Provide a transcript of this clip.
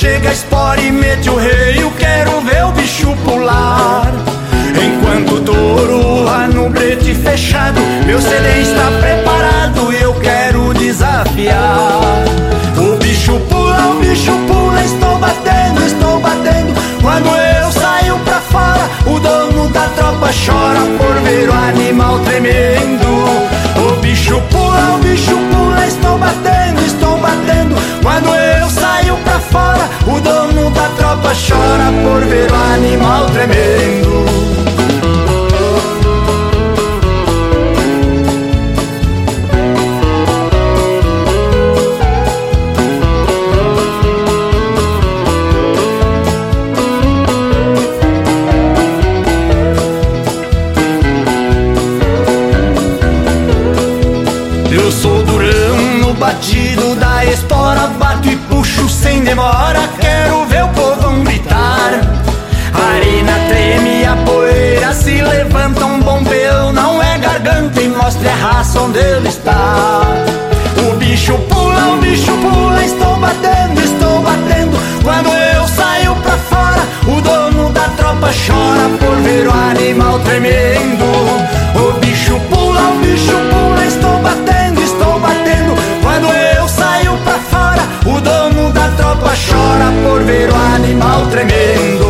chega a espora e mete o rei, eu quero ver o bicho pular. Enquanto o touro há no brete fechado, meu CD está preparado e eu quero desafiar. O bicho pula, estou batendo. Quando eu saio pra fora, o dono da tropa chora por ver o animal tremendo. O bicho pula, estou batendo. Quando eu saio pra fora, o dono da tropa chora por ver o animal tremendo. Eu sou durão no batido da espora, bato e puxo sem demora, quero ver o povão gritar. A arena treme, a poeira se levanta, um bom peão não é garganta e mostra a raça onde ele está. O bicho pula, estou batendo. Quando eu saio pra fora, o dono da tropa chora por ver o animal tremendo. O bicho pula, estou batendo. Quando eu saio pra fora, o dono da tropa chora por ver o animal tremendo.